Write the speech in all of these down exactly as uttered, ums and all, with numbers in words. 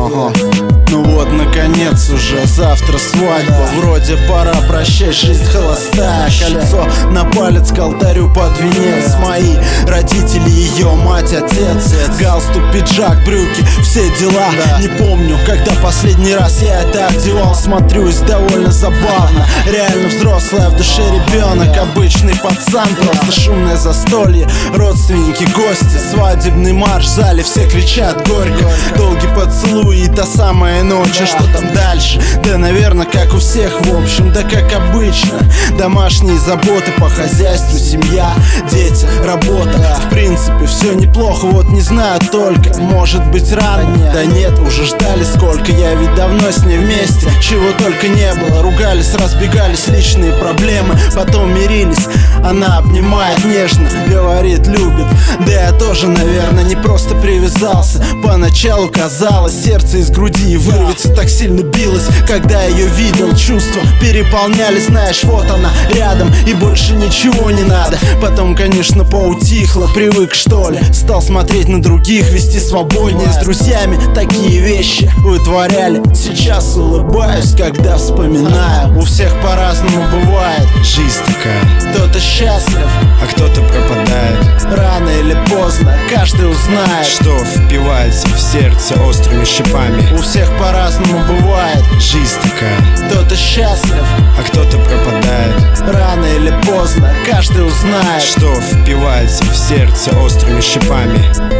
Ага. Ну вот, наконец, уже завтра свадьба. Вроде пора прощать, жизнь холостая. Кольцо на палец к алтарю под венец. Мои родители, ее мать, отец. Галстук, пиджак, брюки, все дела. Не помню, когда последний раз я это одевал. Смотрюсь довольно забавно. Реально взрослая, в душе ребенок. Обычный пацан, просто шумное застолье. Родственники, гости, свадебный марш. В зале все кричат горько. Долгий поцелуй и та самая ночь. А что там дальше? Да, наверное, как у всех, в общем, да как обычно. Домашние заботы по хозяйству, семья, дети, работа. В принципе, все неплохо, вот не знаю только. Может быть рано? Да нет, уже ждали сколько. Я ведь давно с ней вместе, чего только не было. Ругались, разбегались, личные проблемы, потом мирились. Она обнимает нежно, говорит, любит. Да я тоже, наверное, не просто привязался. Поначалу казалось, сердце из груди вырвется, так сильно билось, когда ее видел. Чувства переполнялись, знаешь, вот она рядом, и больше ничего не надо. Потом, конечно, поутихло, привык, что ли. Стал смотреть на других, вести свободнее. С друзьями такие вещи вытворяли. Сейчас улыбаюсь, когда вспоминаю. У всех по-разному бывает. Жизнь такая. Кто-то счастлив, а кто-то пропадает. Рано или поздно каждый узнает, что впивается в сердце острыми шипами. У всех по-разному бывает. Жизнь такая. Кто-то счастлив, а кто-то пропадает. Рано или поздно каждый узнает, что впивается в сердце острыми шипами.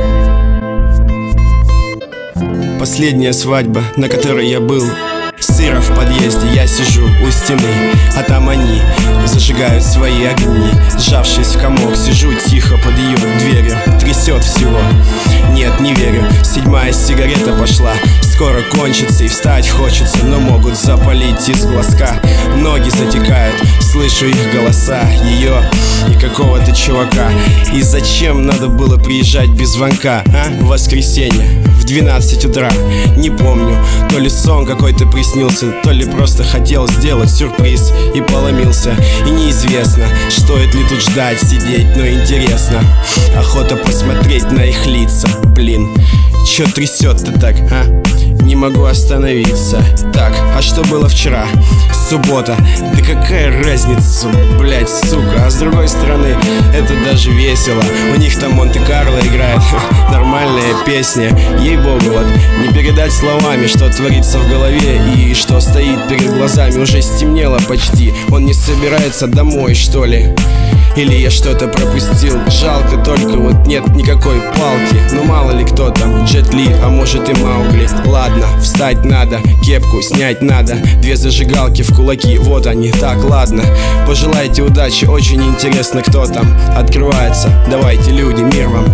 Последняя свадьба, на которой я был. Сыро в подъезде, я сижу у стены, а там они зажигают свои огни. Сжавшись в комок, сижу тихо под ее дверью. Трясет всего, нет, не верю. Седьмая сигарета пошла, скоро кончится и встать хочется, но могут запалить из глазка. Ноги затекают, слышу их голоса, ее и какого-то чувака. И зачем надо было приезжать без звонка, а? В воскресенье в двенадцать утра. Не помню, то ли сон какой-то приснился, то ли просто хотел сделать сюрприз и поломился. И неизвестно, стоит ли тут ждать, сидеть, но интересно. Охота посмотреть на их лица. Блин, чё трясет-то так, а? Не могу остановиться. Так, а что было вчера? Суббота. Да какая разница, блять, сука. А с другой стороны, это даже весело. У них там Монте-Карло играет. Нормальная песня. Ей-богу, вот не передать словами, что творится в голове и что стоит перед глазами. Уже стемнело почти. Он не собирается домой, что ли? Или я что-то пропустил? Жалко только вот нет никакой палки. Ну мало ли кто там, Джет Ли, а может и Маугли. Ладно, встать надо, кепку снять надо. Две зажигалки в кулаки, вот они, так, ладно. Пожелайте удачи, очень интересно, кто там открывается. Давайте, люди, мир вам.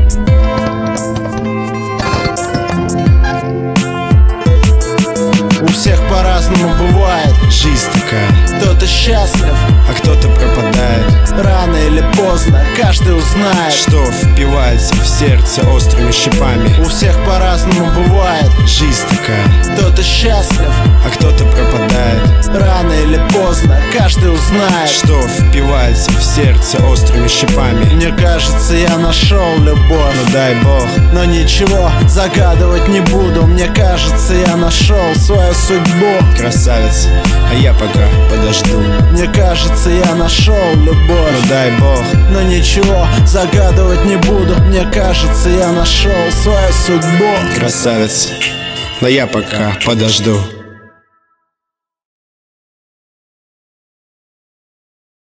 У всех по-разному бывает. Жизнь такая. Кто-то счастлив, а кто-то пропадает. Рано или поздно каждый узнает, что впивается в сердце острыми шипами. У всех по-разному бывает. Жизнь такая. Кто-то счастлив, а кто-то пропадает. Рано или поздно каждый узнает, что впивается в сердце острыми шипами. Мне кажется, я нашел любовь. Ну дай бог. Но ничего загадывать не буду. Мне кажется, я нашел свою судьбу. Красавец, а я пока подожду. Мне кажется, я нашел любовь. Ну дай бог. Но ничего загадывать не буду. Мне кажется, я нашел свою судьбу. Красавец, но я пока подожду.